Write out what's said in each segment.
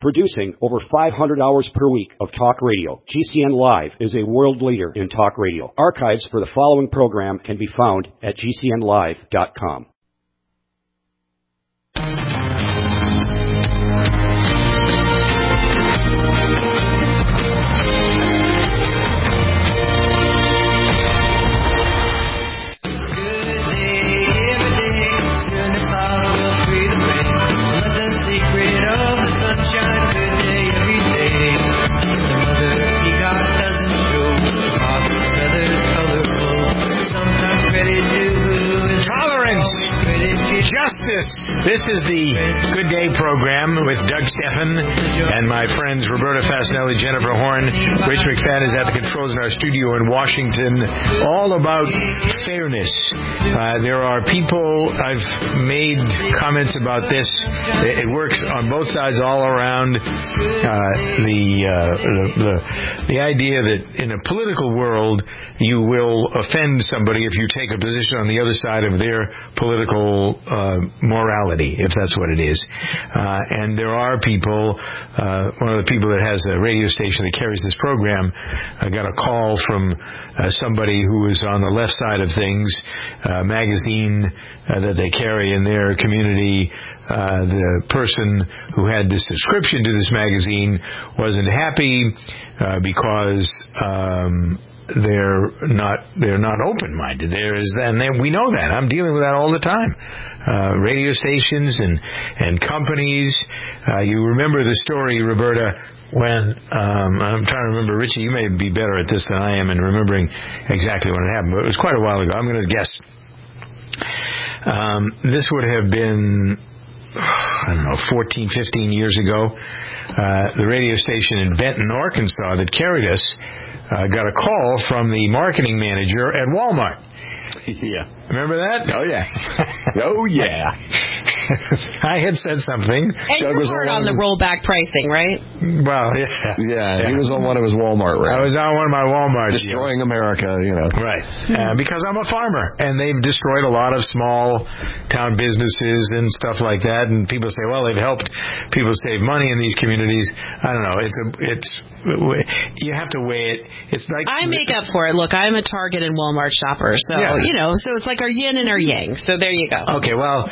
Producing over 500 hours per week of talk radio, GCN Live is a world leader in talk radio. Archives for the following program can be found at GCNlive.com. Justice. This is the Good Day program with Doug Stephan and my friends Roberta Fasinelli, Jennifer Horn. Rich McFadden is at the controls in our studio in Washington. All about fairness. There are people, I've made comments about this. It works on both sides all around. The idea that in a political world you will offend somebody if you take a position on the other side of their political morality, if that's what it is. And there are people, one of the people that has a radio station that carries this program, got a call from somebody who is on the left side of things, a magazine that they carry in their community. The person who had the subscription to this magazine wasn't happy because they're not open-minded. We know that. I'm dealing with that all the time. Radio stations and companies. You remember the story, Roberta, when I'm trying to remember. Richie, you may be better at this than I am in remembering exactly when it happened, but it was quite a while ago. I'm going to guess. This would have been, 14, 15 years ago. The radio station in Benton, Arkansas that carried us got a call from the marketing manager at Walmart. Yeah. Remember that? Oh, yeah. Oh, yeah. I had said something. And you were on the rollback pricing, right? Well, yeah. Yeah, he was on one of his Walmart rounds. I was on one of my Walmart Destroying deals. America, Right. Because I'm a farmer, and they've destroyed a lot of small town businesses and stuff like that, and people say, well, they've helped people save money in these communities. I don't know. You have to weigh it. It's like I make up for it. Look, I'm a Target and Walmart shopper, so so it's like our yin and our yang. So there you go. Okay, well,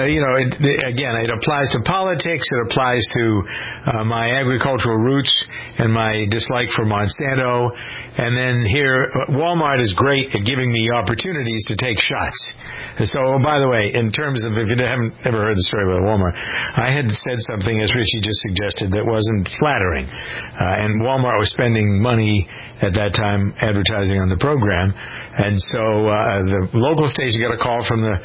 it applies to politics. It applies to my agricultural roots and my dislike for Monsanto. And then here, Walmart is great at giving me opportunities to take shots. So, by the way, in terms of, if you haven't ever heard the story about Walmart, I had said something, as Richie just suggested, that wasn't flattering. And Walmart was spending money at that time advertising on the program. And so the local station got a call from the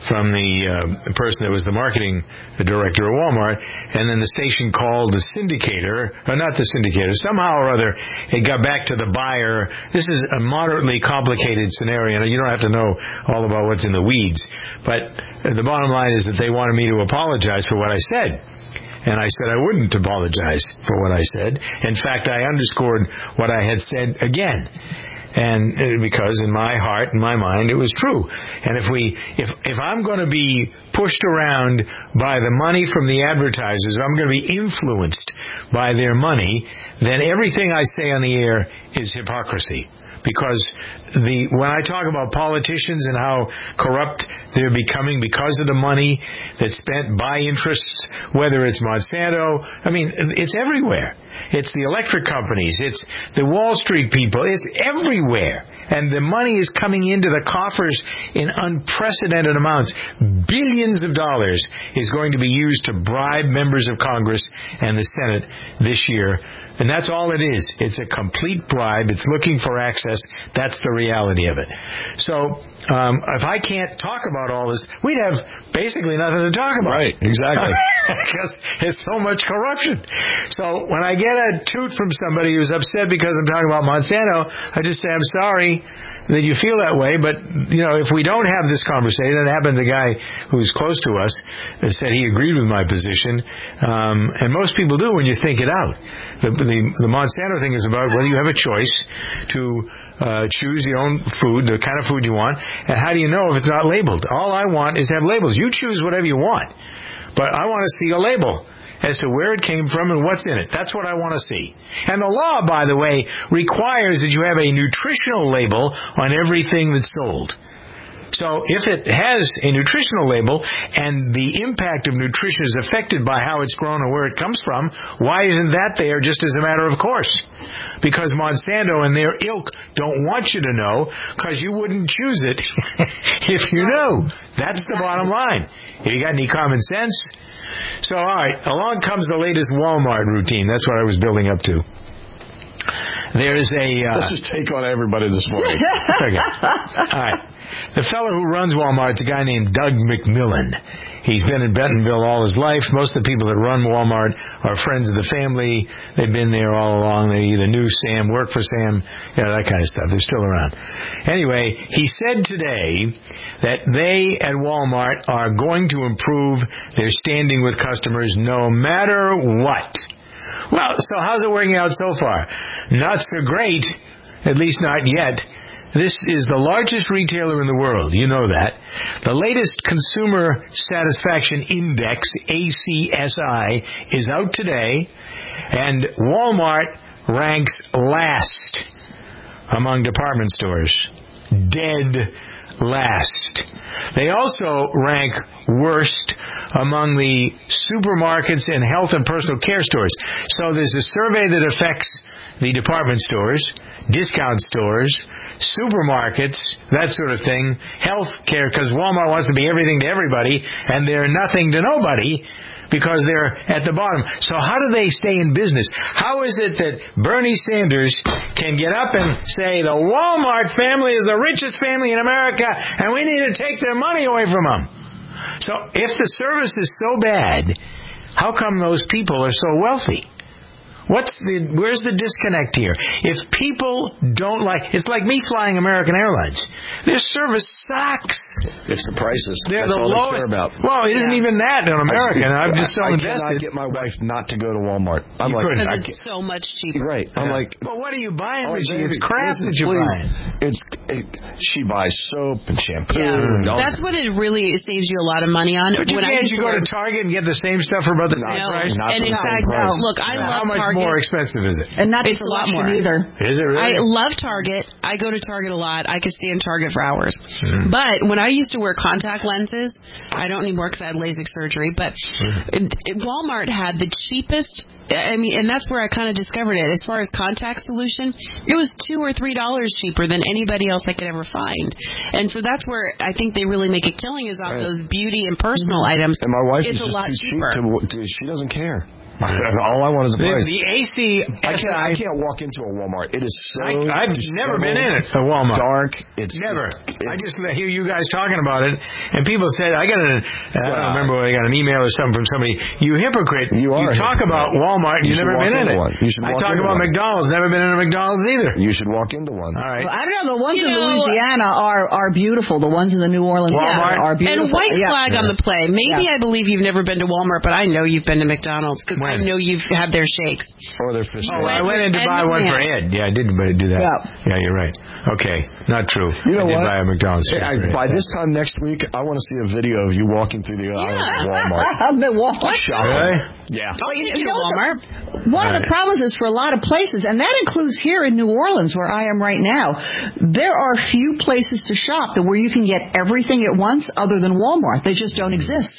person that was the marketing director at Walmart, and then the station called the syndicator, or not the syndicator, somehow or other it got back to the buyer. This is a moderately complicated scenario, and you don't have to know all about what's in the weeds, but the bottom line is that they wanted me to apologize for what I said. And I said I wouldn't apologize for what I said. In fact, I underscored what I had said again. And because in my heart and my mind it was true. And if I'm going to be pushed around by the money from the advertisers, I'm going to be influenced by their money, then everything I say on the air is hypocrisy. Because when I talk about politicians and how corrupt they're becoming because of the money that's spent by interests, whether it's Monsanto, it's everywhere. It's the electric companies. It's the Wall Street people. It's everywhere. And the money is coming into the coffers in unprecedented amounts. Billions of dollars is going to be used to bribe members of Congress and the Senate this year. And that's all it is. It's a complete bribe. It's looking for access. That's the reality of it. So, if I can't talk about all this, we'd have basically nothing to talk about. Right, exactly. Because there's so much corruption. So, when I get a toot from somebody who's upset because I'm talking about Monsanto, I just say, I'm sorry that you feel that way, but, if we don't have this conversation, it happened to the guy who's close to us that said he agreed with my position, and most people do when you think it out. The Monsanto thing is about whether you have a choice to choose your own food, the kind of food you want, and how do you know if it's not labeled? All I want is to have labels. You choose whatever you want, but I want to see a label. as to where it came from and what's in it. That's what I want to see. And the law, by the way, requires that you have a nutritional label on everything that's sold. So if it has a nutritional label and the impact of nutrition is affected by how it's grown or where it comes from, why isn't that there just as a matter of course? Because Monsanto and their ilk don't want you to know, because you wouldn't choose it if you knew. That's the bottom line. Have you got any common sense? So, all right, along comes the latest Walmart routine. That's what I was building up to. There's a... Let's just take on everybody this morning. Okay. All right. The fellow who runs Walmart is a guy named Doug McMillon. He's been in Bentonville all his life. Most of the people that run Walmart are friends of the family. They've been there all along. They either knew Sam, worked for Sam, that kind of stuff. They're still around. Anyway, he said today that they at Walmart are going to improve their standing with customers no matter what. Well, so how's it working out so far? Not so great, at least not yet. This is the largest retailer in the world. You know that. The latest Consumer Satisfaction Index, ACSI, is out today, and Walmart ranks last among department stores. Dead last. They also rank worst among the supermarkets and health and personal care stores. So there's a survey that affects the department stores, discount stores, supermarkets, that sort of thing, health care, because Walmart wants to be everything to everybody, and they're nothing to nobody because they're at the bottom. So how do they stay in business? How is it that Bernie Sanders can get up and say the Walmart family is the richest family in America and we need to take their money away from them? So if the service is so bad, how come those people are so wealthy? Where's the disconnect here? If people don't it's like me flying American Airlines. Their service sucks. It's the prices. They're That's the all lowest. they care about. Well, it isn't even that on American. I'm just so invested. I cannot get my wife not to go to Walmart. I'm because it's so much cheaper. Right. I'm like, well, what are you buying? It's crap that you're buying. She buys soap and shampoo. Yeah. That's what it really saves you a lot of money on. But you go to Target and get the same stuff for about the same price? Not and for in the same fact, price. look, I love Target. How much more expensive is it? And not it's a lot more either. Is it really? I love Target. I go to Target a lot. I could stay in Target for hours. But when I used to wear contact lenses, I don't anymore because I had LASIK surgery, but Walmart had the cheapest, and that's where I kind of discovered it. As far as contact solution, it was $2 or $3 cheaper than anybody else I could ever find. And so that's where I think they really make a killing is off those beauty and personal items. And my wife is is a just lot too cheaper. cheap she doesn't care. All I want is a price. The ACSI. I can't walk into a Walmart. It is so. I've never been in it. A Walmart. Dark. It's never. I just hear you guys talking about it, and people said I don't remember whether I got an email or something from somebody. You hypocrite! You talk about Walmart. You've never been in it. You should I talk about McDonald's. Never been in a McDonald's either. You should walk into one. All right. Well, I don't know. The ones in Louisiana are beautiful. The ones in the New Orleans Walmart are beautiful. And white flag on the play. Maybe I believe you've never been to Walmart, but I know you've been to McDonald's because I know you've had their shakes. Or their fish. I went in to buy one for Ed. Yeah, I did do that. Yeah, you're right. Okay, not true. You know I did what? buy a McDonald's. By this time next week, I want to see a video of you walking through the aisles of Walmart. I've been walking. Really? Yeah. Well, you know Walmart. One of the problems is for a lot of places, and that includes here in New Orleans, where I am right now, there are few places to shop where you can get everything at once other than Walmart. They just don't exist.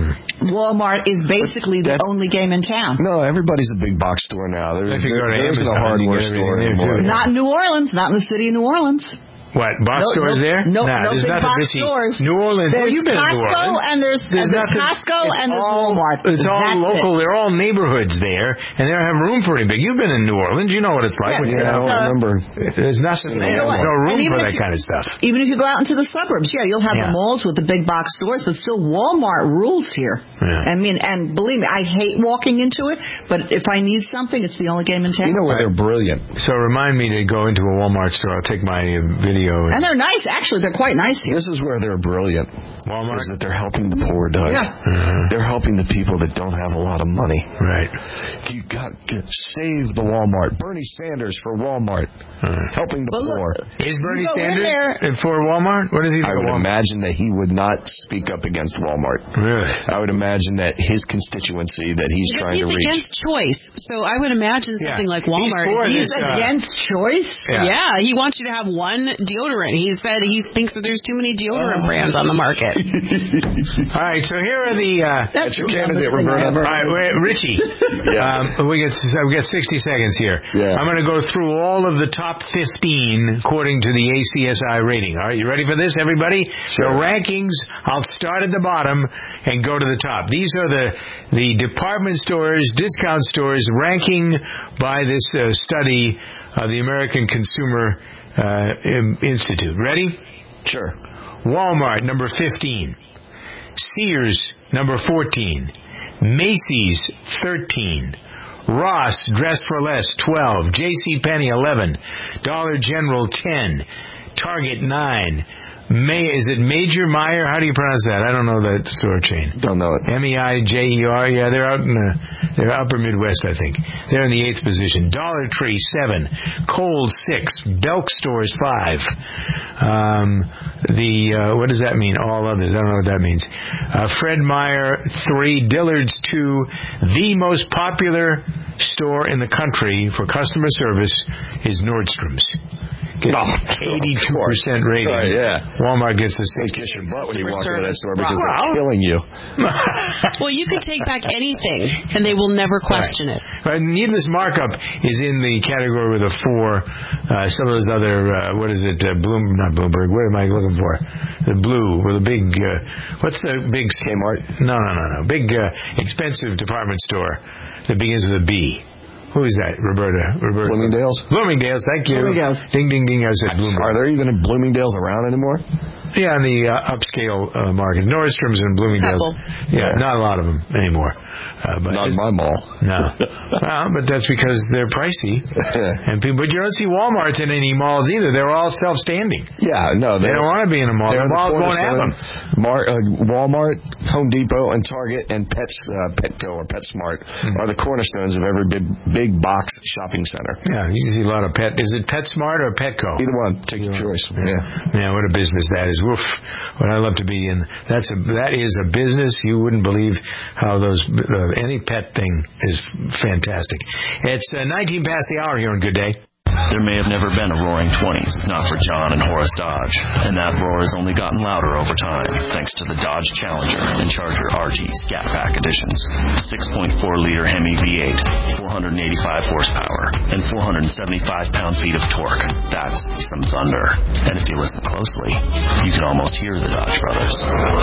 Walmart is basically the only game in town. No, everybody's a big box store now. There isn't a hardware store anymore. Not in New Orleans, not in the city of New Orleans. What, box stores there? No, there's big nothing box to see. stores. New Orleans. There's You've been Costco, to New Orleans. and there's Costco and there's Walmart. It's all local. They're all neighborhoods there, and they don't have room for anything. You've been in New Orleans. You know what it's like. Yeah, I don't remember. There's nothing there. There's no room for that kind of stuff. Even if you go out into the suburbs, you'll have the malls with the big box stores, but still Walmart rules here. Yeah. I mean, and believe me, I hate walking into it, but if I need something, it's the only game in town. You know where they're brilliant. So remind me to go into a Walmart store. I'll take my video radio. And they're nice. Actually, they're quite nice here. This is where they're brilliant. Walmart? Is that they're helping the poor, Doug. Yeah. They're helping the people that don't have a lot of money. Right. You got to save the Walmart. Bernie Sanders for Walmart. Helping the poor. Is Bernie go in Sanders for Walmart? What does he do? I would imagine that he would not speak up against Walmart. Really? I would imagine that his constituency that he's trying to He's reach. against choice, so I would imagine something like Walmart. He's against choice? Yeah, he wants you to have one deodorant. He said he thinks that there's too many deodorant brands on the market. All right, so here are the... That's your candidate, Roberta. All right, Richie. We got 60 seconds here. Yeah. I'm going to go through all of the top 15 according to the ACSI rating. All right, you ready for this, everybody? Sure. The rankings, I'll start at the bottom and go to the top. These are the department stores, discount stores, ranking by this study of the American Consumer Institute. Ready? Sure. Walmart, number 15. Sears, number 14. Macy's, 13. Ross, Dress for Less, 12. JCPenney, 11. Dollar General, 10. Target, 9. Is it Major Meyer? How do you pronounce that? I don't know that store chain. Don't know it. Meijer. Yeah, they're out in they're upper Midwest, I think. They're in the 8th position. Dollar Tree, 7. Kohl's, 6. Belk Stores, 5. What does that mean? All others. I don't know what that means. Fred Meyer, 3. Dillard's, 2. The most popular store in the country for customer service is Nordstrom's. 82% rating. Right, yeah. Walmart gets the They kiss your butt when you walk Customer into that store service. because they're killing you. Well, you can take back anything, and they will never question it. Right. Needless markup is in the category with a 4. Some of those other, what is it? Not Bloomberg. What am I looking for? The blue with a big, what's the big Kmart? No. Big, expensive department store that begins with a B. Who is that? Roberta. Bloomingdale's? Bloomingdale's, thank you. Bloomingdale's. Ding, ding, ding. I said Bloomingdale's. Are there even Bloomingdale's around anymore? Yeah, in the upscale market. Nordstrom's and Bloomingdale's. Couple. Yeah, not a lot of them anymore. But Not in my mall. No. Well, but that's because they're pricey. But you don't see Walmarts in any malls either. They're all self-standing. Yeah, no. They don't want to be in a mall. The malls won't have them. Walmart, Home Depot, and Target, and Petco or PetSmart are the cornerstones of every big box shopping center. Yeah, you can see a lot of Is it PetSmart or Petco? Either one. Take your choice. Yeah, what a business that is. Woof. What I love to be in. That is a business. You wouldn't believe how any pet thing is fantastic. It's 19 past the hour here on Good Day. There may have never been a Roaring 20s, not for John and Horace Dodge. And that roar has only gotten louder over time, thanks to the Dodge Challenger and Charger RT Scat Pack editions. 6.4-liter Hemi V8, 485 horsepower, and 475 pound-feet of torque. That's some thunder. And if you listen closely, you can almost hear the Dodge brothers.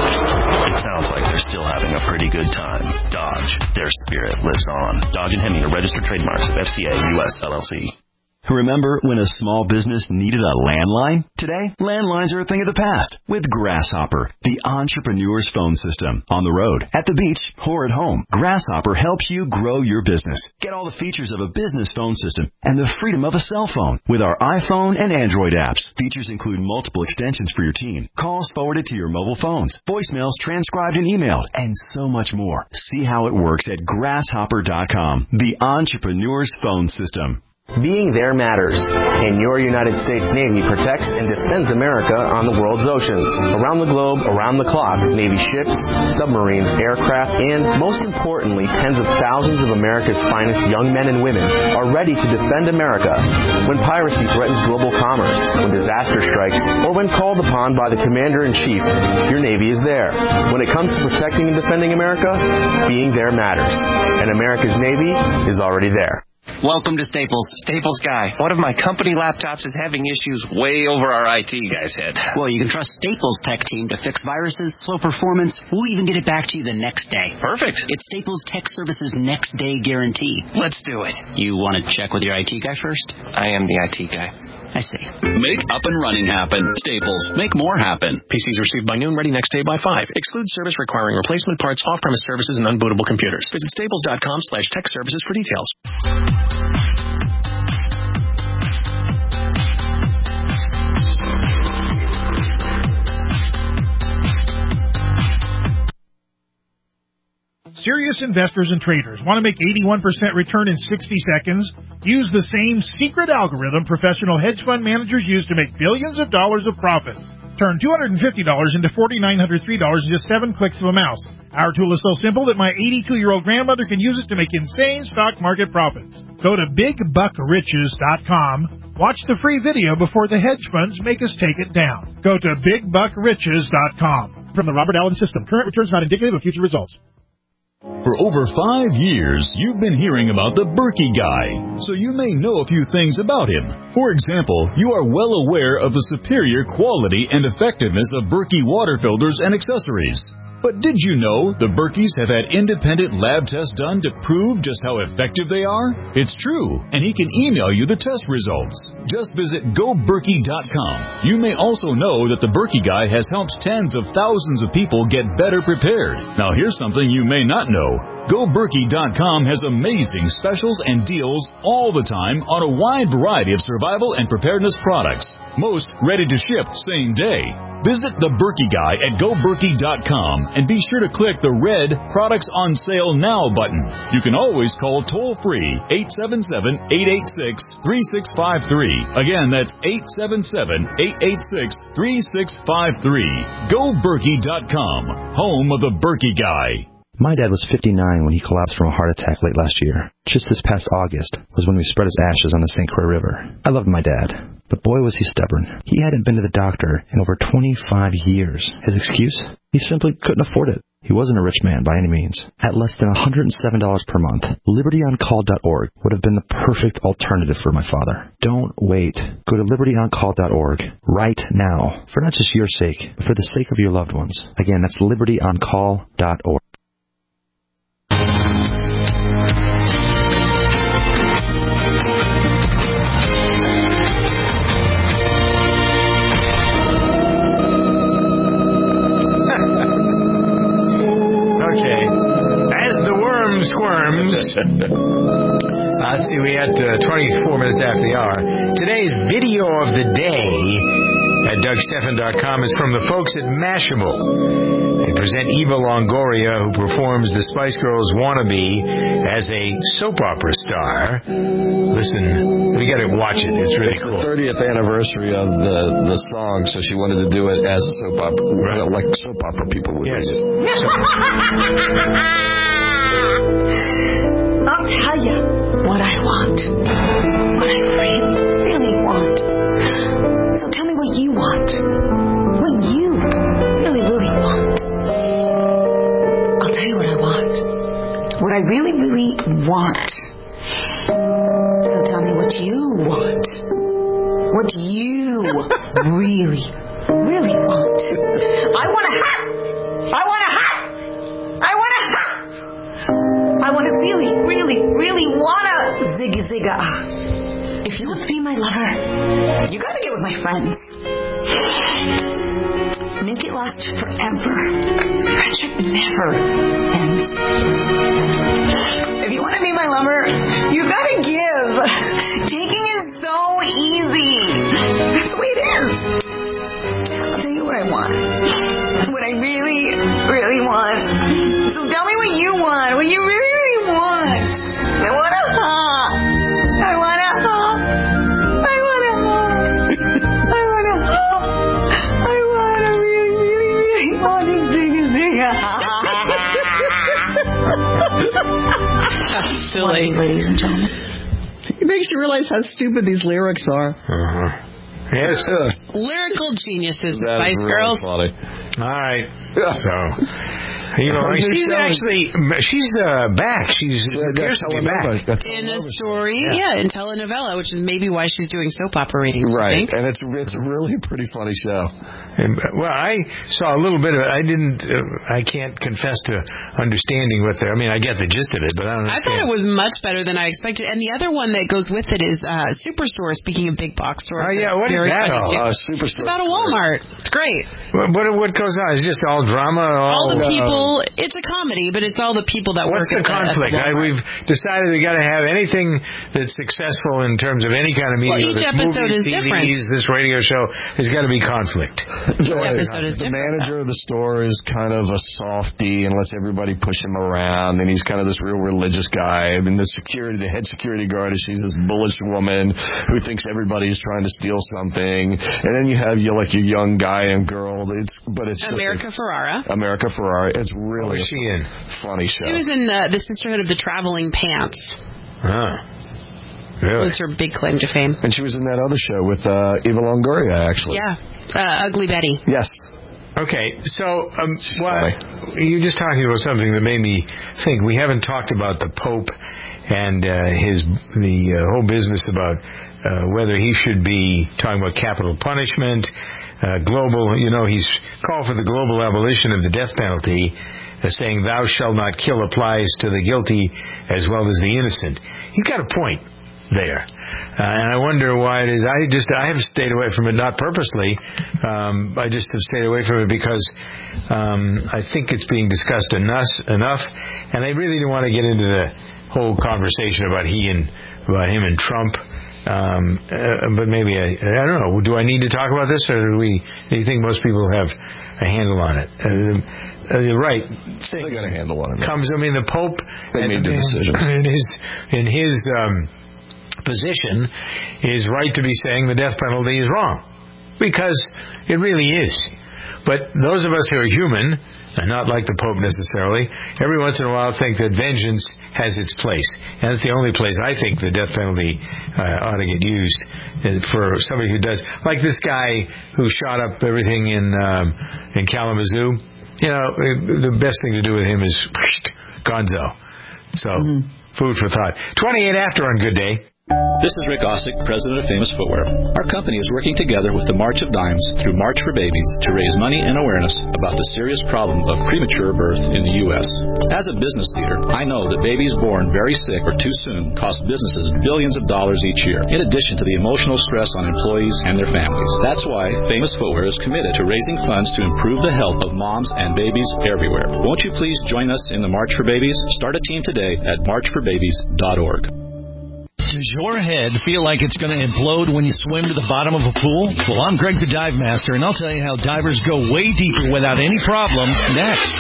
It sounds like they're still having a pretty good time. Dodge, their spirit lives on. Dodge and Hemi are registered trademarks of FCA US LLC. Remember when a small business needed a landline? Today, landlines are a thing of the past with Grasshopper, the entrepreneur's phone system. On the road, at the beach, or at home, Grasshopper helps you grow your business. Get all the features of a business phone system and the freedom of a cell phone with our iPhone and Android apps. Features include multiple extensions for your team, calls forwarded to your mobile phones, voicemails transcribed and emailed, and so much more. See how it works at Grasshopper.com, the entrepreneur's phone system. Being there matters, and your United States Navy protects and defends America on the world's oceans. Around the globe, around the clock, Navy ships, submarines, aircraft, and, most importantly, tens of thousands of America's finest young men and women are ready to defend America. When piracy threatens global commerce, when disaster strikes, or when called upon by the Commander-in-Chief, your Navy is there. When it comes to protecting and defending America, being there matters. And America's Navy is already there. Welcome to Staples. Staples Guy. One of my company laptops is having issues way over our IT guy's head. Well, you can trust Staples tech team to fix viruses, slow performance. We'll even get it back to you the next day. Perfect. It's Staples Tech Services next day guarantee. Let's do it. You want to check with your IT guy first? I am the IT guy. I see. Make up and running happen. Staples. Make more happen. PCs received by noon, ready next day by 5. Exclude service requiring replacement parts, off-premise services, and unbootable computers. Visit staples.com/tech services for details. Serious investors and traders want to make 81% return in 60 seconds? Use the same secret algorithm professional hedge fund managers use to make billions of dollars of profits. Turn $250 into $4,903 in just 7 clicks of a mouse. Our tool is so simple that my 82-year-old grandmother can use it to make insane stock market profits. Go to BigBuckRiches.com. Watch the free video before the hedge funds make us take it down. Go to BigBuckRiches.com. From the Robert Allen System, current returns not indicative of future results. For over 5 years, you've been hearing about the Berkey Guy, so you may know a few things about him. For example, you are well aware of the superior quality and effectiveness of Berkey water filters and accessories. But did you know the Berkeys have had independent lab tests done to prove just how effective they are? It's true, and he can email you the test results. Just visit GoBerkey.com. You may also know that the Berkey Guy has helped tens of thousands of people get better prepared. Now here's something you may not know. GoBerkey.com has amazing specials and deals all the time on a wide variety of survival and preparedness products. Most ready to ship same day. Visit the Berkey Guy at GoBerkey.com and be sure to click the red Products on Sale Now button. You can always call toll-free 877-886-3653. Again, that's 877-886-3653. GoBerkey.com, home of the Berkey Guy. My dad was 59 when he collapsed from a heart attack late last year. Just this past August was when we spread his ashes on the St. Croix River. I loved my dad, but boy was he stubborn. He hadn't been to the doctor in over 25 years. His excuse? He simply couldn't afford it. He wasn't a rich man by any means. At less than $107 per month, LibertyOnCall.org would have been the perfect alternative for my father. Don't wait. Go to LibertyOnCall.org right now, for not just your sake, but for the sake of your loved ones. Again, that's LibertyOnCall.org. Squirms. Let's see, we had 24 minutes after the hour. Today's video of the day at DougStephan.com is from the folks at Mashable. They present Eva Longoria, who performs the Spice Girls Wannabe as a soap opera star. Listen, we got to watch it. It's really cool. It's the 30th anniversary of the song, so she wanted to do it as a soap opera, like soap opera people would read it. I'll tell you what I want. What I really want. So tell me what you want. What you really want. I'll tell you what I want. What I really want. So tell me what you want. What you really want. I want a hat. I want a hat. I want a hat. I want to really want a zigga zigga. If you want to be my lover, you got to get with my friends. Make it last forever. Friendship never ends. If you want to be my lover, you got to give. Taking is so easy. That's the way it is. I'll tell you what I want. What I really want. So tell me what you want. What you really want. I want a hug. I want a hug. I want a hug. I want a hug. I want a really want to zing a Silly. Ladies and gentlemen. It makes you realize how stupid these lyrics are. Yes, lyrical geniuses, the That Spice is Girls. really funny. all right. So, you know, she's back. She's appears to be back. In a story, in telenovela, which is maybe why she's doing soap opera ratings. Right, I think. and it's really a pretty funny show. And, well, I saw a little bit of it. I can't confess to understanding what I mean, I get the gist of it, but I don't understand. I thought it was much better than I expected. And the other one that goes with it is Superstore, speaking of big box stores. Oh, yeah, what is that? It's about a Walmart. It's great. What goes on? Is it just all drama? All the people. It's a comedy, but it's all the people that work. What's the conflict? We've decided we got to have anything that's successful in terms of any kind of media. Well, each episode is different. This radio show, there's got to be conflict. The manager of the store is kind of a softie and lets everybody push him around, and he's kind of this real religious guy. I mean, the head security guard, she's this bullish woman who thinks everybody's trying to steal something, and then you have your young guy and girl. It's America Ferrara. America Ferrara. It's really funny show. She was in the Sisterhood of the Traveling Pants. Really? That was her big claim to fame. And she was in that other show with Eva Longoria, actually. Yeah, Ugly Betty. Yes. Okay, so you're just talking about something that made me think. We haven't talked about the Pope and the whole business about whether he should be talking about capital punishment, global. He's called for the global abolition of the death penalty, saying "Thou shalt not kill" applies to the guilty as well as the innocent. He's got a point there. And I wonder why it is. I have stayed away from it, not purposely. I just have stayed away from it because I think it's being discussed enough, and I really don't want to get into the whole conversation about him and Trump. But maybe I don't know. Do I need to talk about this, or do you think most people have a handle on it? You're right. They got a handle on it. The Pope made the decision in his position is right to be saying the death penalty is wrong, because it really is. But those of us who are human, and not like the Pope necessarily, every once in a while think that vengeance has its place, and that's the only place I think the death penalty ought to get used for somebody who does, like this guy who shot up everything in Kalamazoo. The best thing to do with him is gonzo. So food for thought. 28 after on Good Day. This is Rick Ossick, president of Famous Footwear. Our company is working together with the March of Dimes through March for Babies to raise money and awareness about the serious problem of premature birth in the U.S. As a business leader, I know that babies born very sick or too soon cost businesses billions of dollars each year, in addition to the emotional stress on employees and their families. That's why Famous Footwear is committed to raising funds to improve the health of moms and babies everywhere. Won't you please join us in the March for Babies? Start a team today at marchforbabies.org. Does your head feel like it's going to implode when you swim to the bottom of a pool? Well, I'm Greg the Dive Master, and I'll tell you how divers go way deeper without any problem next.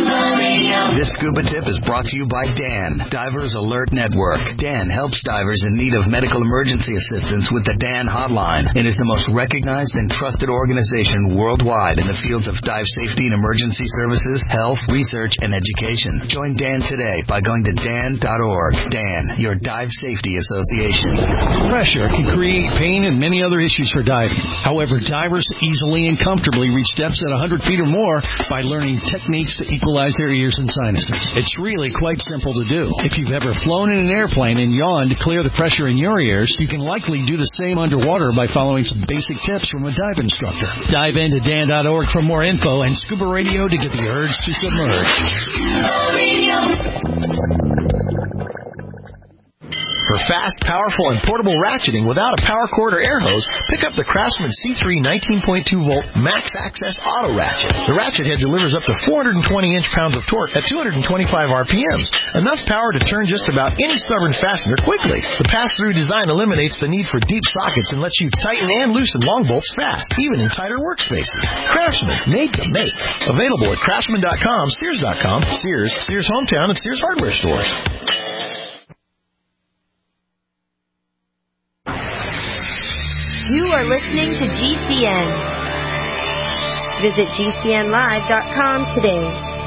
This scuba tip is brought to you by Dan, Divers Alert Network. Dan helps divers in need of medical emergency assistance with the Dan Hotline, and is the most recognized and trusted organization worldwide in the fields of dive safety and emergency services, health, research, and education. Join Dan today by going to dan.org. Dan, your dive safety association. Pressure can create pain and many other issues for diving. However, divers easily and comfortably reach depths at 100 feet or more by learning techniques to equalize their ears and sinuses. It's really quite simple to do. If you've ever flown in an airplane and yawned to clear the pressure in your ears, you can likely do the same underwater by following some basic tips from a dive instructor. Dive into dan.org for more info and Scuba Radio to get the urge to submerge. For fast, powerful, and portable ratcheting without a power cord or air hose, pick up the Craftsman C3 19.2-volt Max Access Auto Ratchet. The ratchet head delivers up to 420 inch-pounds of torque at 225 RPMs, enough power to turn just about any stubborn fastener quickly. The pass-through design eliminates the need for deep sockets and lets you tighten and loosen long bolts fast, even in tighter workspaces. Craftsman, made to make. Available at Craftsman.com, Sears.com, Sears, Sears Hometown, and Sears Hardware stores. You are listening to GCN. Visit GCNlive.com today.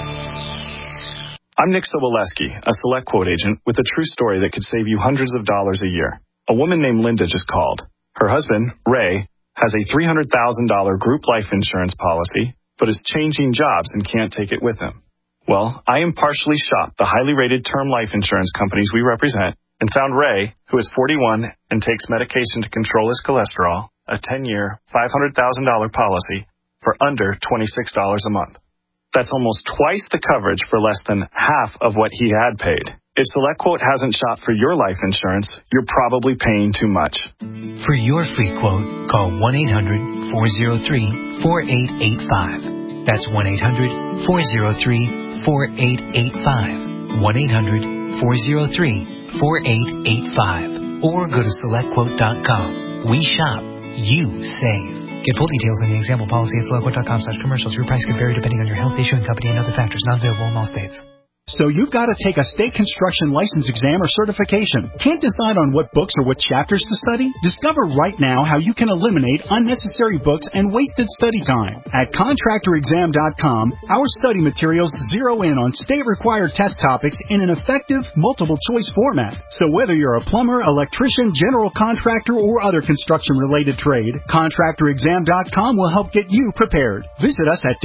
I'm Nick Soboleski, a Select Quote agent with a true story that could save you hundreds of dollars a year. A woman named Linda just called. Her husband, Ray, has a $300,000 group life insurance policy, but is changing jobs and can't take it with him. Well, I impartially shopped the highly rated term life insurance companies we represent and found Ray, who is 41 and takes medication to control his cholesterol, a 10-year, $500,000 policy for under $26 a month. That's almost twice the coverage for less than half of what he had paid. If SelectQuote hasn't shopped for your life insurance, you're probably paying too much. For your free quote, call 1-800-403-4885. That's 1-800-403-4885. 1-800-403-4885. Or go to SelectQuote.com. We shop. You save. Get full details in the example policy at SelectQuote.com/commercials. Your price can vary depending on your health, issuing company, and other factors not available in all states. So you've got to take a state construction license exam or certification. Can't decide on what books or what chapters to study? Discover right now how you can eliminate unnecessary books and wasted study time. At ContractorExam.com, our study materials zero in on state-required test topics in an effective, multiple-choice format. So whether you're a plumber, electrician, general contractor, or other construction-related trade, ContractorExam.com will help get you prepared. Visit us at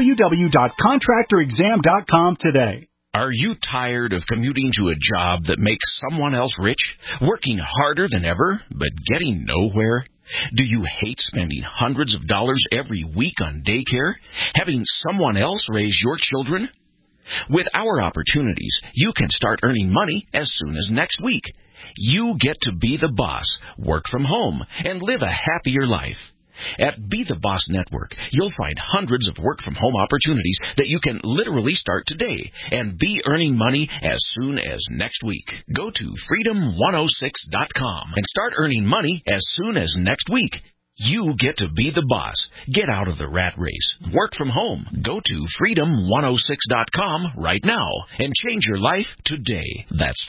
www.ContractorExam.com today. Are you tired of commuting to a job that makes someone else rich, working harder than ever, but getting nowhere? Do you hate spending hundreds of dollars every week on daycare, having someone else raise your children? With our opportunities, you can start earning money as soon as next week. You get to be the boss, work from home, and live a happier life. At Be the Boss Network, you'll find hundreds of work-from-home opportunities that you can literally start today and be earning money as soon as next week. Go to freedom106.com and start earning money as soon as next week. You get to be the boss. Get out of the rat race. Work from home. Go to freedom106.com right now and change your life today. That's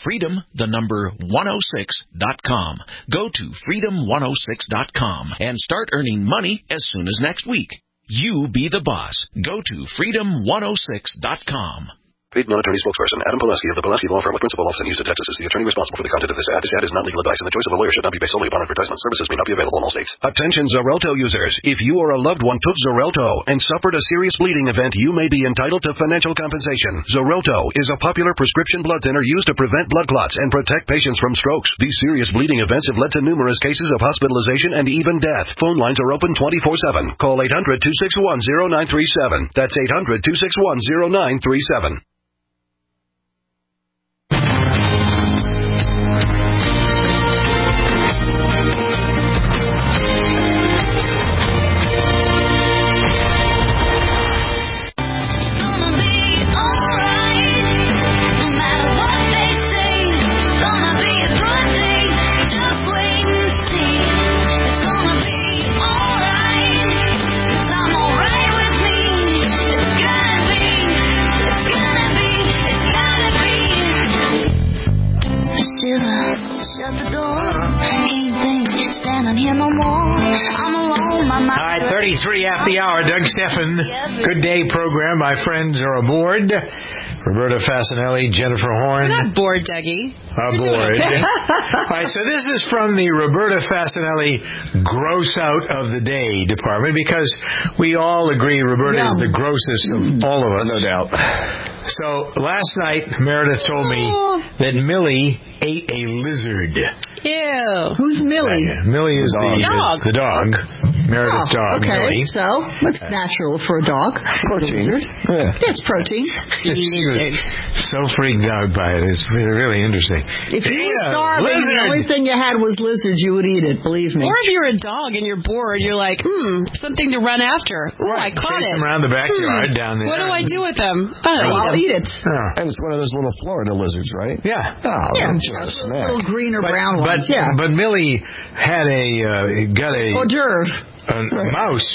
freedom106.com. Go to freedom106.com and start earning money as soon as next week. You be the boss. Go to freedom106.com. Paid non-attorney spokesperson Adam Pulaski of the Pulaski Law Firm with principal office in Houston, Texas is the attorney responsible for the content of this ad. This ad is not legal advice, and the choice of a lawyer should not be based solely upon advertisement. Services may not be available in all states. Attention Xarelto users. If you or a loved one took Xarelto and suffered a serious bleeding event, you may be entitled to financial compensation. Xarelto is a popular prescription blood thinner used to prevent blood clots and protect patients from strokes. These serious bleeding events have led to numerous cases of hospitalization and even death. Phone lines are open 24/7. Call 800-261-0937. That's 800-261-0937. All right, 33 after the hour. Doug Steffen, Good Day program. My friends are aboard. Roberta Fasanelli, Jennifer Horn. You're not bored, Dougie. Aboard. All right, so this is from the Roberta Fasanelli Gross Out of the Day department, because we all agree Roberta is the grossest of all of us. No doubt. So last night, Meredith told me that Millie ate a lizard. Ew. Who's Millie? Millie is the dog. Meredith's dog, okay. Millie. So, that's natural for a dog. Protein. Yeah. It's protein. She was so freaked out by it. It's really interesting. If you were starving, the only thing you had was lizards, you would eat it, believe me. Or if you're a dog and you're bored, you're like, something to run after. Oh, I caught Chase it. them around the backyard down there. What do I do with them? I'll eat it. Oh. And it's one of those little Florida lizards, right? Yeah. Oh, yeah. Just a snack. Little green or brown ones. Yeah. But Millie had got a hors d'oeuvre. A mouse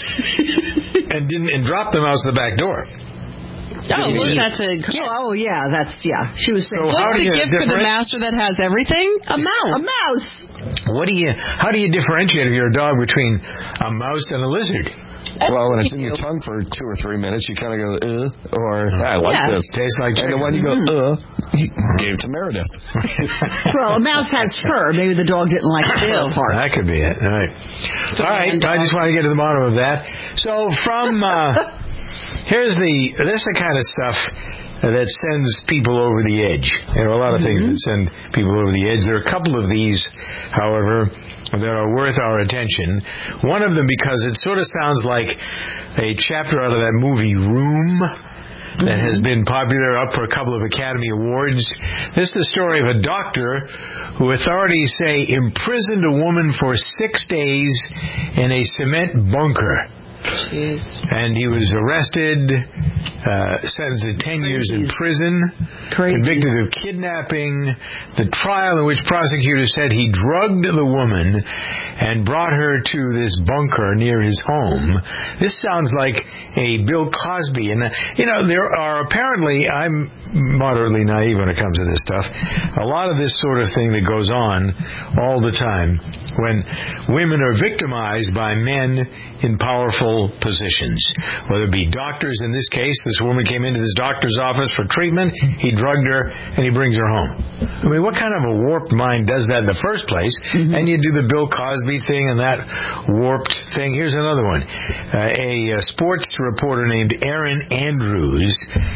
and dropped the mouse at the back door. Oh, well, that's a gift. Oh, yeah, She was saying, so how do you gift for the master that has everything? A mouse. A mouse. How do you differentiate if you're a dog between a mouse and a lizard? Well, when it's in your tongue for 2 or 3 minutes, you kind of go, or I like this. Tastes like chicken. And then when you go, you gave it to Meredith. Well, a mouse has fur. Maybe the dog didn't like the fur part. That could be it. All right. I just want to get to the bottom of that. So from this is the kind of stuff that sends people over the edge. There are a lot of things that send people over the edge. There are a couple of these, however, that are worth our attention. One of them because it sort of sounds like a chapter out of that movie Room. that has been popular, up for a couple of Academy Awards. This is the story of a doctor who authorities say imprisoned a woman for 6 days in a cement bunker. Jeez. And he was arrested, sentenced to 10 years in prison, convicted of kidnapping. The trial in which prosecutors said he drugged the woman and brought her to this bunker near his home. This sounds like a Bill Cosby. And, there are apparently, I'm moderately naive when it comes to this stuff, a lot of this sort of thing that goes on all the time when women are victimized by men in powerful positions, whether it be doctors. In this case, this woman came into this doctor's office for treatment, he drugged her, and he brings her home. I mean, what kind of a warped mind does that in the first place? And you do the Bill Cosby thing and that warped thing. Here's another one. A sports reporter named Erin Andrews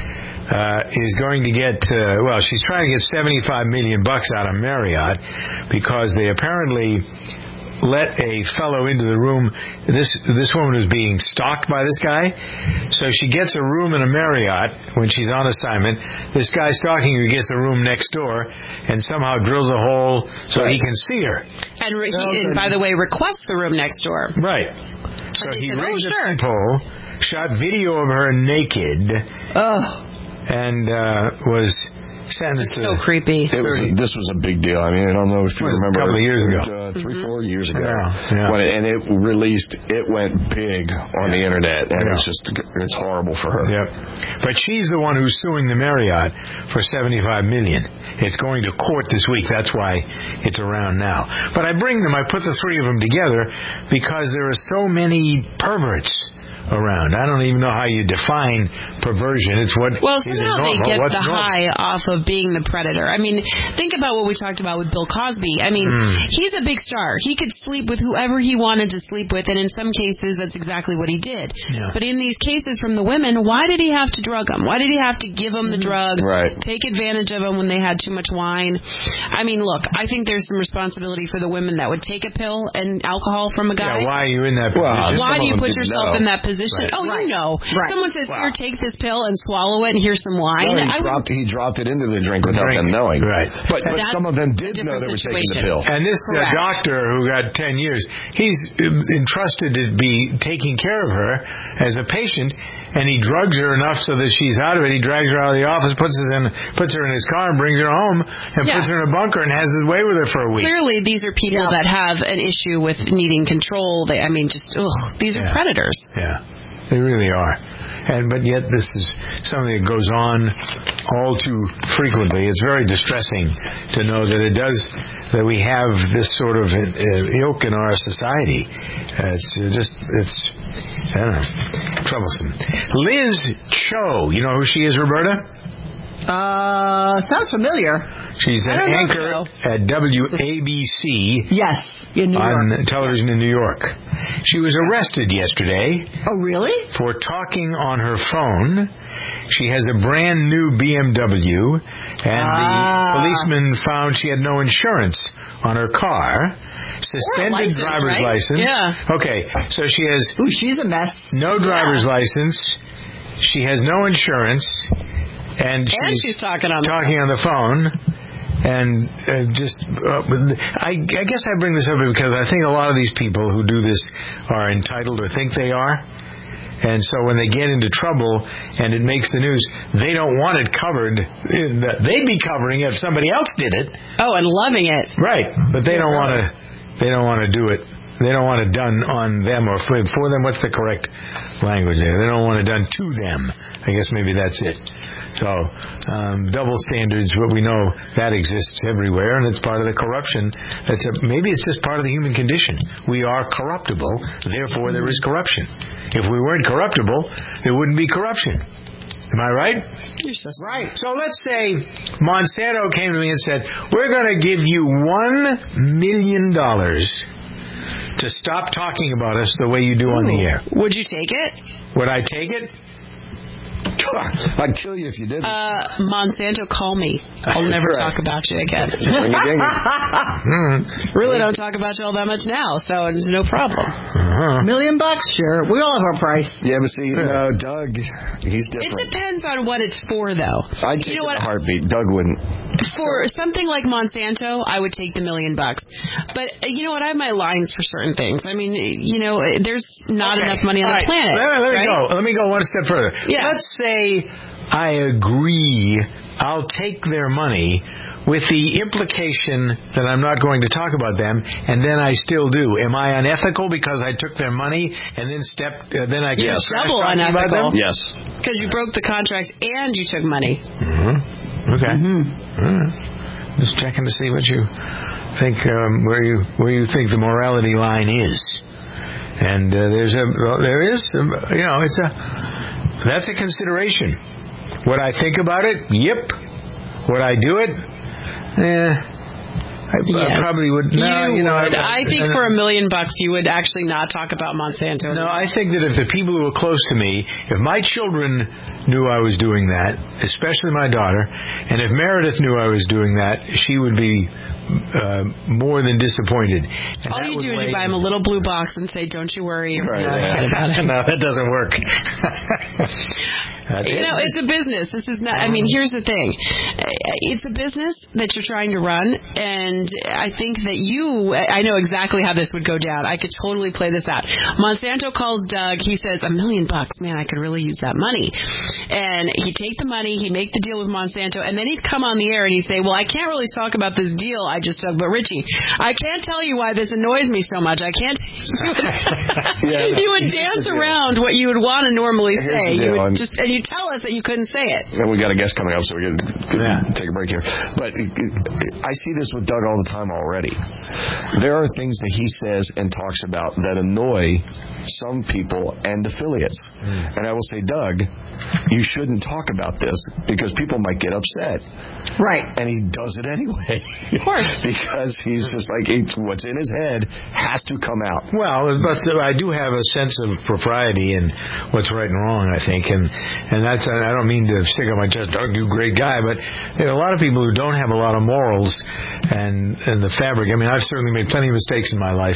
is going to get, she's trying to get $75 million out of Marriott because they apparently let a fellow into the room. This woman was being stalked by this guy, so she gets a room in a Marriott when she's on assignment. This guy stalking her gets a room next door and somehow drills a hole so he can see her. And by the way, requests the room next door. Right. So he raised a pole, shot video of her naked, and was sentenced to... So creepy. This was a big deal. I mean, I don't know if you remember. A couple of years ago. 3-4 years ago. Yeah. And it went big on the internet, and it's horrible for her. Yep. But she's the one who's suing the Marriott for $75 million. It's going to court this week. That's why it's around now. But I put the three of them together because there are so many perverts around. I don't even know how you define perversion. It's what somehow they get the high off of being the predator. I mean, think about what we talked about with Bill Cosby. I mean, he's a big star. He could sleep with whoever he wanted to sleep with, and in some cases, that's exactly what he did. Yeah. But in these cases from the women, why did he have to drug them? Why did he have to give them the drug, take advantage of them when they had too much wine? I mean, look, I think there's some responsibility for the women that would take a pill and alcohol from a guy. Yeah, why are you in that position? Why do you put yourself in that position? Right. You know. Right. Someone says, here, take this pill and swallow it, and here's some wine. No, he dropped it into the drink without them knowing. Right. But some of them did know they were taking the pill. And this doctor who got 10 years, he's entrusted to be taking care of her as a patient, and he drugs her enough so that she's out of it. He drags her out of the office, puts her in his car, and brings her home, and puts her in a bunker and has his way with her for a week. Clearly, these are people that have an issue with needing control. These are predators. Yeah, they really are. But yet this is something that goes on all too frequently. It's very distressing to know that that we have this sort of ilk in our society. It's I don't know, troublesome. Liz Cho, you know who she is, Roberta? Sounds familiar. She's an anchor at WABC. Yes, in New York. On television in New York. She was arrested yesterday. Oh, really? For talking on her phone. She has a brand new BMW, and the policeman found she had no insurance on her car. Suspended driver's license. Yeah. Okay, so she has... Ooh, she's a mess. No driver's license. She has no insurance. And she's talking on the phone. And I guess I bring this up because I think a lot of these people who do this are entitled or think they are. And so when they get into trouble and it makes the news, they don't want it covered. They'd be covering it if somebody else did it. Oh, and loving it. Right, but they don't want to. They don't want to do it. They don't want it done on them or for them. What's the correct language there? They don't want it done to them. I guess maybe that's it. So, double standards, but we know that exists everywhere, and it's part of the corruption. Maybe it's just part of the human condition. We are corruptible, therefore there is corruption. If we weren't corruptible, there wouldn't be corruption. Am I right? Right. So let's say Monsanto came to me and said, we're going to give you $1 million to stop talking about us the way you do on the air. Would you take it? Would I take it? I'd kill you if you didn't. Monsanto, call me. I'll never talk about you again. Really don't talk about you all that much now, so it's no problem. $1 million, sure. We all have our price. Yeah, but see, Doug, he's different. It depends on what it's for, though. I'd take it in a heartbeat. Doug wouldn't. For something like Monsanto, I would take the $1 million. But you know what? I have my lines for certain things. I mean, there's not enough money on the planet. Let me go one step further. Yeah. Let's say I agree. I'll take their money with the implication that I'm not going to talk about them, and then I still do. Am I unethical because I took their money and then then I get double unethical? Yes. Because you broke the contract and you took money. Mm-hmm. Okay. Mm-hmm. Just checking to see what you think, where you think the morality line is. And that's a consideration. Would I think about it? Yep. Would I do it? I probably would. I think for $1 million, you would actually not talk about Monsanto. No, I think that if the people who were close to me, if my children knew I was doing that, especially my daughter, and if Meredith knew I was doing that, she would be more than disappointed. And all you do is you buy him a little blue box and say, "Don't you worry." Right, no, that doesn't work. It's a business. This is not. I mean, here's the thing. It's a business that you're trying to run, and I think that I know exactly how this would go down. I could totally play this out. Monsanto calls Doug. He says, $1 million. Man, I could really use that money. And he'd take the money. He'd make the deal with Monsanto, and then he'd come on the air and he'd say, "Well, I can't really talk about this deal I just took, but Richie, I can't tell you why this annoys me so much. I can't." You would dance around what you would want to normally say. You would and you tell us that you couldn't say it. And we got a guest coming up, so we're going to take a break here. But I see this with Doug all the time already. There are things that he says and talks about that annoy some people and affiliates. And I will say, Doug, you shouldn't talk about this because people might get upset. Right. And he does it anyway. Of course. Because he's just like, what's in his head has to come out. Well, but I do have a sense of propriety in what's right and wrong, I think. And that's, I don't mean to stick on my chest, Doug, you great guy, but there are a lot of people who don't have a lot of morals and the fabric. I mean, I've certainly made plenty of mistakes in my life,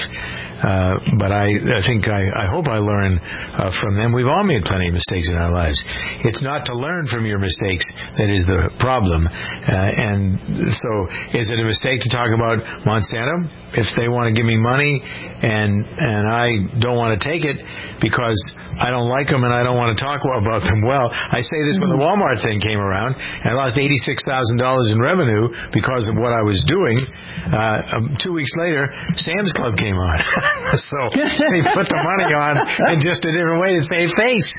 but I hope I learn from them. We've all made plenty of mistakes in our lives. It's not to learn from your mistakes that is the problem. And so is it a mistake to talk about Monsanto? If they want to give me money and I don't want to take it because I don't like them and I don't want to talk about them well. I say this when the Walmart thing came around, and I lost $86,000 in revenue because of what I was doing. 2 weeks later, Sam's Club came on. So they put the money on in just a different way to save face.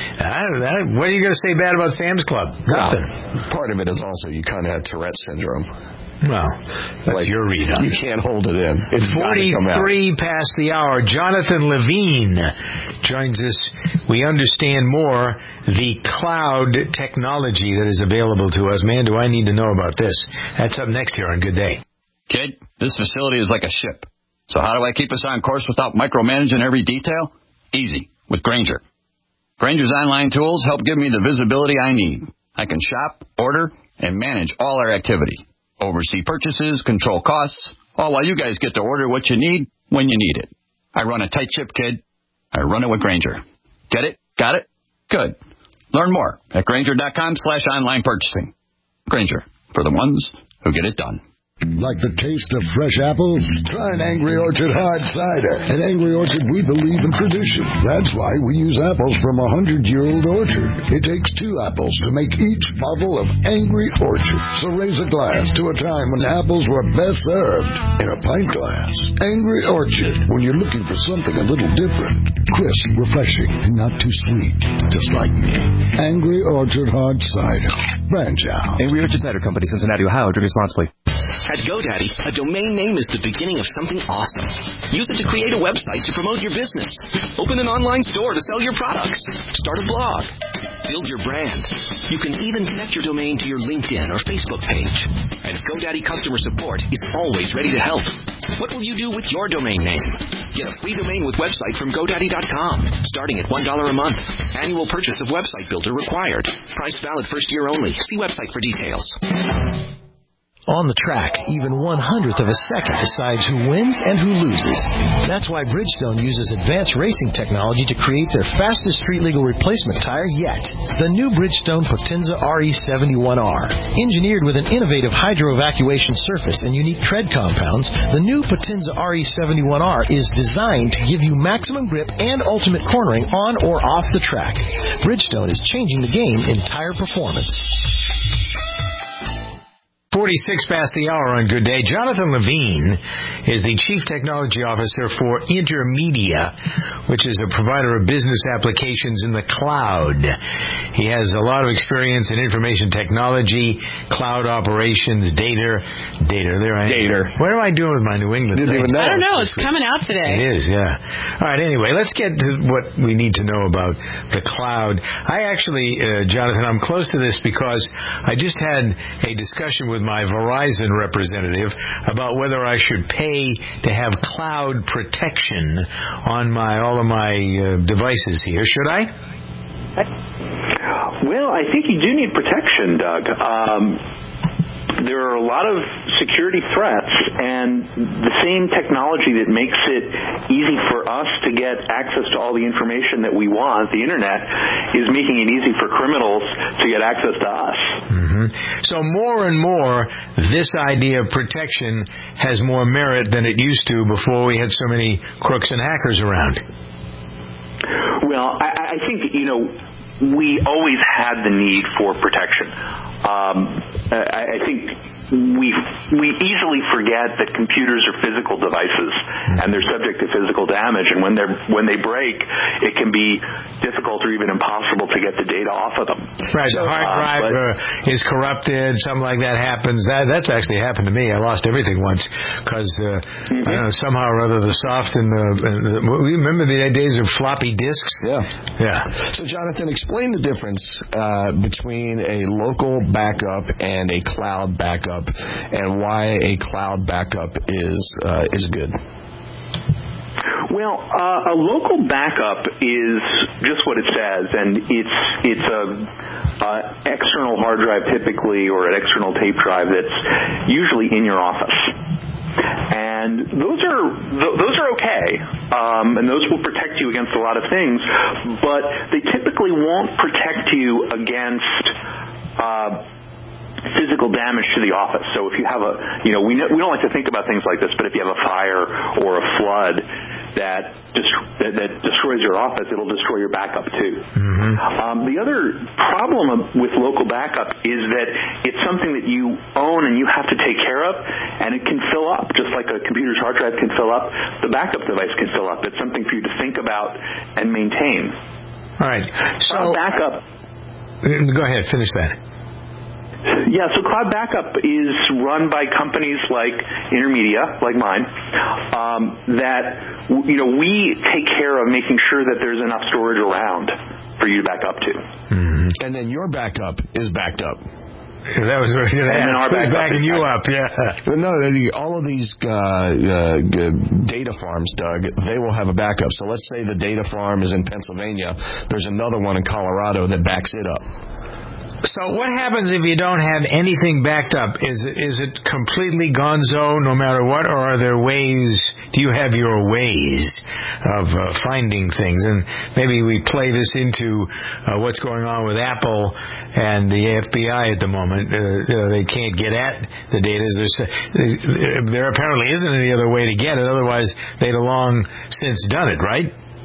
What are you going to say bad about Sam's Club? Nothing. Part of it is also you kind of have Tourette syndrome. Well, that's your read-up. You can't hold it in. It's 43 past the hour. Jonathan Levine joins us. We understand more the cloud technology that is available to us. Man, do I need to know about this. That's up next here on Good Day. Kid, this facility is like a ship. So how do I keep us on course without micromanaging every detail? Easy, with Grainger. Grainger's online tools help give me the visibility I need. I can shop, order, and manage all our activity. Oversee purchases, control costs, all while you guys get to order what you need when you need it. I run a tight ship, kid. I run it with Grainger. Get it? Got it? Good. Learn more at Grainger.com/online purchasing. Grainger, for the ones who get it done. Like the taste of fresh apples? Try an Angry Orchard hard cider. At Angry Orchard, we believe in tradition. That's why we use apples from a 100-year-old orchard. It takes 2 apples to make each bottle of Angry Orchard. So raise a glass to a time when apples were best served in a pint glass. Angry Orchard, when you're looking for something a little different. Crisp, refreshing, and not too sweet. Just like me. Angry Orchard hard cider. Branch out. Angry Orchard Cider Company, Cincinnati, Ohio. Drink responsibly. At GoDaddy, a domain name is the beginning of something awesome. Use it to create a website to promote your business. Open an online store to sell your products. Start a blog. Build your brand. You can even connect your domain to your LinkedIn or Facebook page. And GoDaddy customer support is always ready to help. What will you do with your domain name? Get a free domain with website from GoDaddy.com, starting at $1 a month. Annual purchase of Website Builder required. Price valid first year only. See website for details. On the track, even 1/100th of a second decides who wins and who loses. That's why Bridgestone uses advanced racing technology to create their fastest street legal replacement tire yet. The new Bridgestone Potenza RE71R. Engineered with an innovative hydro-evacuation surface and unique tread compounds, the new Potenza RE71R is designed to give you maximum grip and ultimate cornering on or off the track. Bridgestone is changing the game in tire performance. 46 past the hour on Good Day. Jonathan Levine is the Chief Technology Officer for Intermedia, which is a provider of business applications in the cloud. He has a lot of experience in information technology, cloud operations, data. There I am. Data. What am I doing with my New England thing? I don't know. It's coming out today. It is, yeah. All right, anyway, let's get to what we need to know about the cloud. I actually, Jonathan, I'm close to this because I just had a discussion with my Verizon representative about whether I should pay to have cloud protection on all of my devices here. Should I? Well, I think you do need protection, Doug. There are a lot of security threats, and the same technology that makes it easy for us to get access to all the information that we want, the Internet, is making it easy for criminals to get access to us. Mm-hmm. So more and more, this idea of protection has more merit than it used to before we had so many crooks and hackers around. Well, I think, we always had the need for protection. I think we easily forget that computers are physical devices and they're subject to physical damage, and when they break, it can be difficult or even impossible to get the data off of them. Right, the hard drive is corrupted, something like that happens. That's actually happened to me. I lost everything once because I don't know, somehow or other the soft and we remember the days of floppy disks? Yeah. So Jonathan, explain the difference between a local backup and a cloud backup, and why a cloud backup is good. Well, a local backup is just what it says, and it's a external hard drive typically, or an external tape drive that's usually in your office. And those are okay, and those will protect you against a lot of things, but they typically won't protect you against physical damage to the office. So if you have we don't like to think about things like this, but if you have a fire or a flood that destroys your office, it'll destroy your backup too. Mm-hmm. The other problem with local backup is that it's something that you own and you have to take care of, and it can fill up, just like a computer's hard drive can fill up. The backup device can fill up. It's something for you to think about and maintain. All right. So backup. Go ahead. Finish that. Yeah, so cloud backup is run by companies like Intermedia, like mine, that we take care of making sure that there's enough storage around for you to back up to. Mm-hmm. And then your backup is backed up. That was what I was going to ask. Who's backing you up? Yeah. But no, all of these data farms, Doug, they will have a backup. So let's say the data farm is in Pennsylvania. There's another one in Colorado that backs it up. So what happens if you don't have anything backed up? Is it completely gonzo no matter what, or are there ways? Do you have your ways of finding things? And maybe we play this into what's going on with Apple and the FBI at the moment. They can't get at the data. There apparently isn't any other way to get it. Otherwise, they'd have long since done it, right?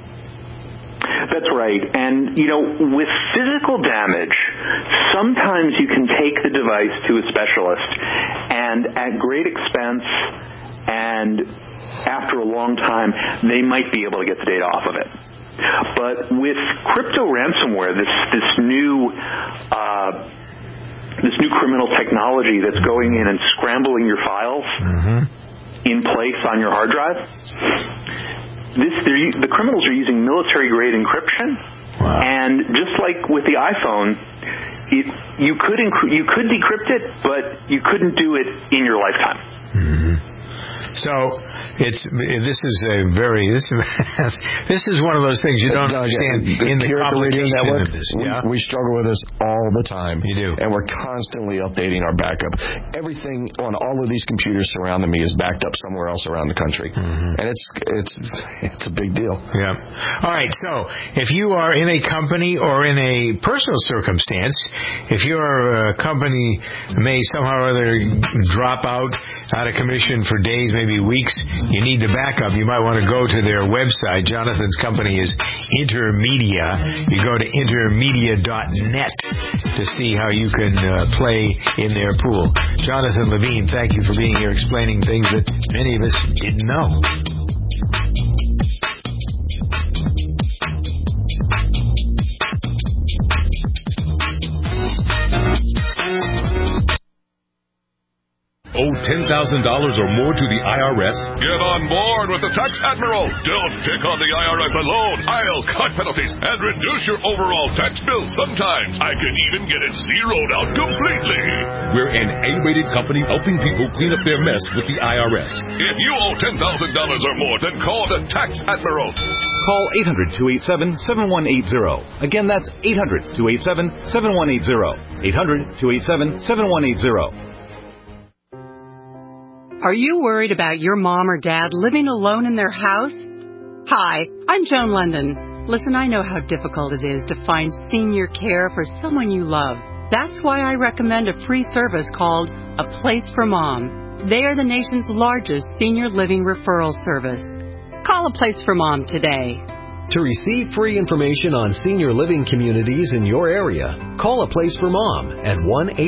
That's right. And, with physical damage, sometimes you can take the device to a specialist, and at great expense and after a long time, they might be able to get the data off of it. But with crypto ransomware, this new this new criminal technology that's going in and scrambling your files in place on your hard drive. The criminals are using military-grade encryption, and just like with the iPhone, you could decrypt it, but you couldn't do it in your lifetime. So this is one of those things you don't understand in the complication of this. We struggle with this all the time. You do. And we're constantly updating our backup. Everything on all of these computers surrounding me is backed up somewhere else around the country. And it's a big deal. Yeah. All right. So if you are in a company or in a personal circumstance, if your company may somehow or other drop out of commission for days, maybe weeks, you need the backup, you might want to go to their website. Jonathan's company is Intermedia. You go to intermedia.net to see how you can play in their pool. Jonathan Levine, thank you for being here explaining things that many of us didn't know. Owe $10,000 or more to the IRS? Get on board with the Tax Admiral. Don't pick on the IRS alone. I'll cut penalties and reduce your overall tax bill. Sometimes I can even get it zeroed out completely. We're an A-rated company helping people clean up their mess with the IRS. If you owe $10,000 or more, then call the Tax Admiral. Call 800-287-7180. Again, that's 800-287-7180. 800-287-7180. Are you worried about your mom or dad living alone in their house? Hi, I'm Joan London. Listen, I know how difficult it is to find senior care for someone you love. That's why I recommend a free service called A Place for Mom. They are the nation's largest senior living referral service. Call A Place for Mom today. To receive free information on senior living communities in your area, call A Place for Mom at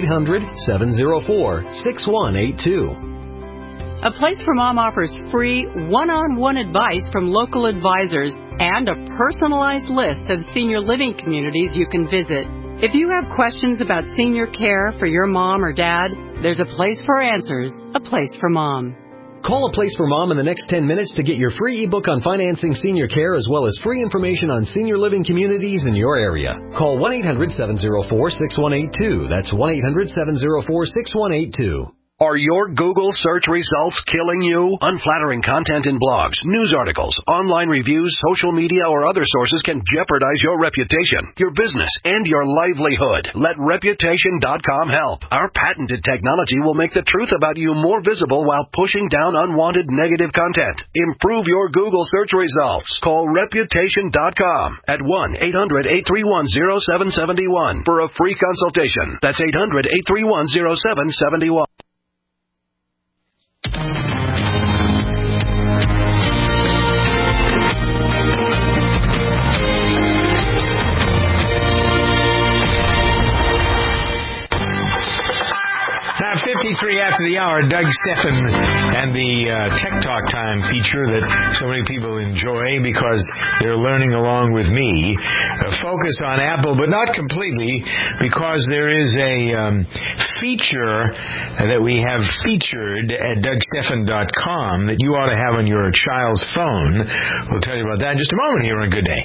1-800-704-6182. A Place for Mom offers free one-on-one advice from local advisors and a personalized list of senior living communities you can visit. If you have questions about senior care for your mom or dad, there's a place for answers, A Place for Mom. Call A Place for Mom in the next 10 minutes to get your free ebook on financing senior care as well as free information on senior living communities in your area. Call 1-800-704-6182. That's 1-800-704-6182. Are your Google search results killing you? Unflattering content in blogs, news articles, online reviews, social media, or other sources can jeopardize your reputation, your business, and your livelihood. Let Reputation.com help. Our patented technology will make the truth about you more visible while pushing down unwanted negative content. Improve your Google search results. Call Reputation.com at 1-800-831-0771 for a free consultation. That's 800-831-0771. Now, 53 after the hour, Doug Stephan and the Tech Talk Time feature that so many people enjoy because they're learning along with me. Focus on Apple, but not completely, because there is a feature that we have featured at DougStephan.com that you ought to have on your child's phone. We'll tell you about that in just a moment here on Good Day.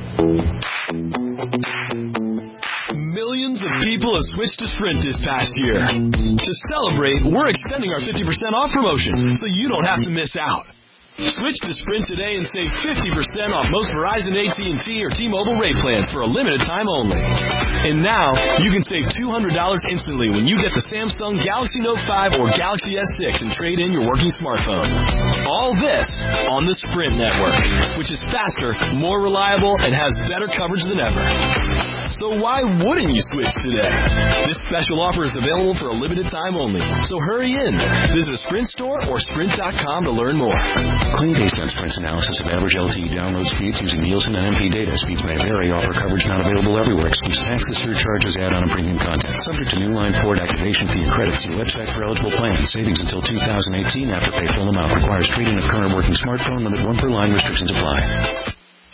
Millions of people have switched to Sprint this past year. To celebrate, we're extending our 50% off promotion, so you don't have to miss out. Switch to Sprint today and save 50% off most Verizon, AT&T, or T-Mobile rate plans for a limited time only. And now, you can save $200 instantly when you get the Samsung Galaxy Note 5 or Galaxy S6 and trade in your working smartphone. All this on the Sprint network, which is faster, more reliable, and has better coverage than ever. So why wouldn't you switch today? This special offer is available for a limited time only, so hurry in. Visit a Sprint store or Sprint.com to learn more. Claim based on Sprint's analysis of average LTE download speeds using Nielsen and MP data. Speeds may vary. Offer coverage not available everywhere. Excludes taxes, surcharges, add-on, and premium content. Subject to new line port activation fee and credits. See website for eligible plans. Savings until 2018. After pay full amount. Requires trade-in of current working smartphone. Limit 1 per line. Restrictions apply.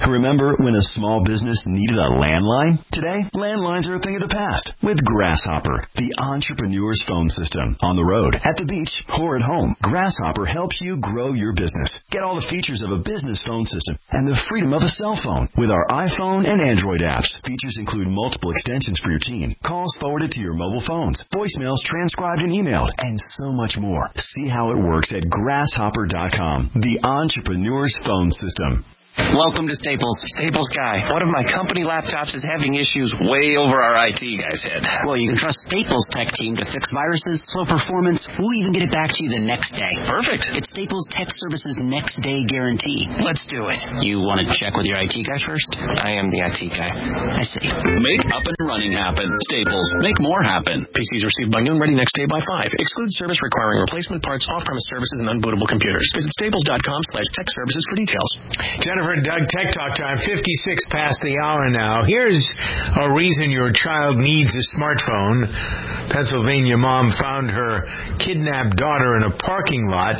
Remember when a small business needed a landline? Today, landlines are a thing of the past with Grasshopper, the entrepreneur's phone system. On the road, at the beach, or at home, Grasshopper helps you grow your business. Get all the features of a business phone system and the freedom of a cell phone with our iPhone and Android apps. Features include multiple extensions for your team, calls forwarded to your mobile phones, voicemails transcribed and emailed, and so much more. See how it works at grasshopper.com, the entrepreneur's phone system. Welcome to Staples. Staples Guy. One of my company laptops is having issues way over our IT guy's head. Well, you can trust Staples tech team to fix viruses, slow performance. We'll even get it back to you the next day. Perfect. It's Staples Tech Services next day guarantee. Let's do it. You want to check with your IT guy first? I am the IT guy. I see. Make up and running happen. Staples. Make more happen. PCs received by noon, ready next day by 5. Excludes service requiring replacement parts, off-premise services, and unbootable computers. Visit staples.com/tech services for details. Jennifer and Doug, Tech Talk time, 56 past the hour now. Here's a reason your child needs a smartphone. Pennsylvania mom found her kidnapped daughter in a parking lot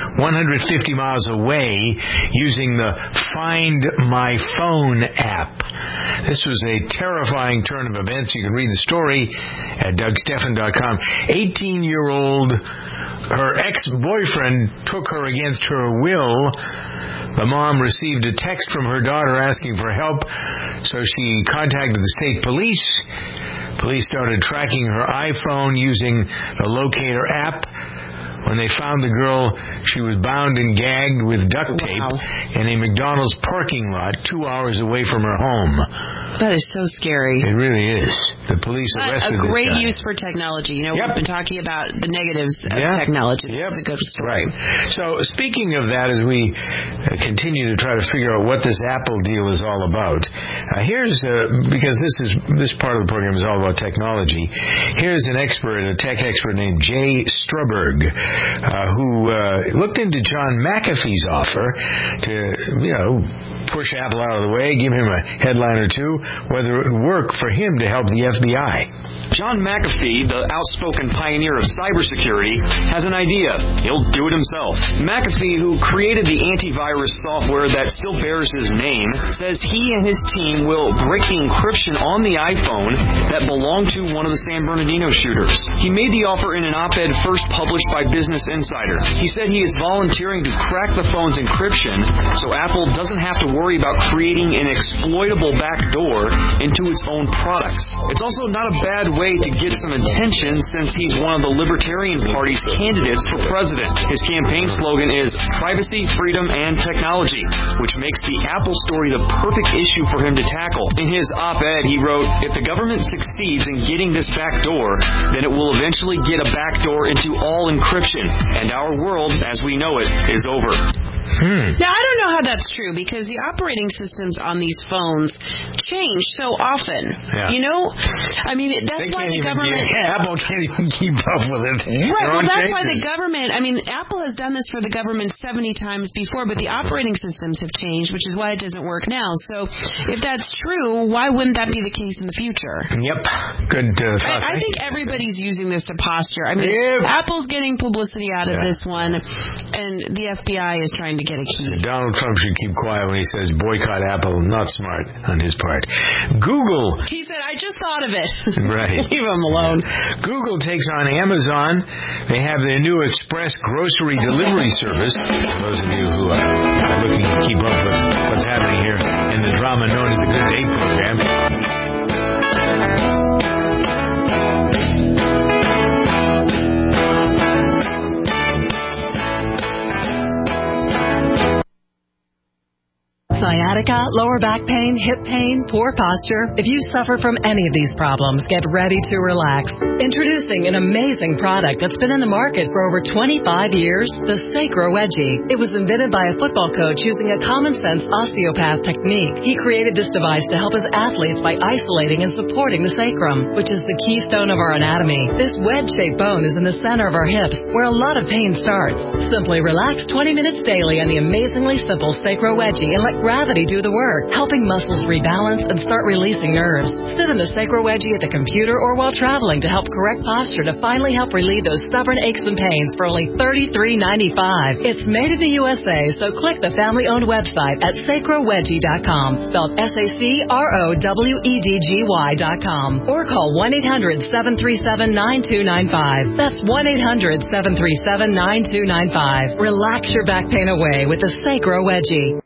150 miles away using the Find My Phone app. This was a terrifying turn of events. You can read the story at DougSteffen.com. 18-year-old, her ex-boyfriend took her against her will. The mom received a text from her daughter asking for help, so she contacted the state police. Police started tracking her iPhone using the locator app. When they found the girl, she was bound and gagged with duct tape in a McDonald's parking lot 2 hours away from her home. That is so scary. It really is. The police arrested a great this guy. use for technology. You know, we've been talking about the negatives of technology. It's a good story. Right. So speaking of that, as we continue to try to figure out what this Apple deal is all about, here's because this part of the program is all about technology. Here's an expert, a tech expert named Jay Strubberg, who looked into John McAfee's offer to, push Apple out of the way, give him a headline or two, whether it would work for him to help the FBI. John McAfee, the outspoken pioneer of cybersecurity, has an idea. He'll do it himself. McAfee, who created the antivirus software that still bears his name, says he and his team will break the encryption on the iPhone that belonged to one of the San Bernardino shooters. He made the offer in an op-ed first published by Business Insider. He said he is volunteering to crack the phone's encryption so Apple doesn't have to worry about creating an exploitable backdoor into its own products. It's also not a bad way to get some attention since he's one of the Libertarian Party's candidates for president. His campaign slogan is privacy, freedom, and technology, which makes the Apple story the perfect issue for him to tackle. In his op-ed, he wrote, "If the government succeeds in getting this backdoor, then it will eventually get a backdoor into all encryption, and our world, as we know it, is over." Now, I don't know how that's true because the operating systems on these phones change so often. Yeah. You know? I mean, that's why the government... Apple can't even keep up with it. Right, well, that's why the government... I mean, Apple has done this for the government 70 times before, but the operating systems have changed, which is why it doesn't work now. So, if that's true, why wouldn't that be the case in the future? Yep. Good thought. I think everybody's using this to posture. I mean, Apple's getting publicity out of this one, and the FBI is trying to get a key. Donald Trump should keep quiet when he says boycott Apple. Not smart on his part. Google. He said, I just thought of it. Right. Leave him alone. Google takes on Amazon. They have their new express grocery delivery service. Those of you who are looking to keep up with what's happening here in the drama known as the Good Day program. Sciatica, lower back pain, hip pain, poor posture. If you suffer from any of these problems, get ready to relax. Introducing an amazing product that's been in the market for over 25 years, the Sacro Wedgie. It was invented by a football coach using a common-sense osteopath technique. He created this device to help his athletes by isolating and supporting the sacrum, which is the keystone of our anatomy. This wedge-shaped bone is in the center of our hips, where a lot of pain starts. Simply relax 20 minutes daily on the amazingly simple Sacro Wedgie and let gravity do the work, helping muscles rebalance and start releasing nerves. Sit in the Sacro Wedgie at the computer or while traveling to help correct posture to finally help relieve those stubborn aches and pains for only $33.95. It's made in the USA, so click the family-owned website at sacrowedgie.com, spelled SACROWEDGY.com, or call 1-800-737-9295. That's 1-800-737-9295. Relax your back pain away with the Sacro Wedgie.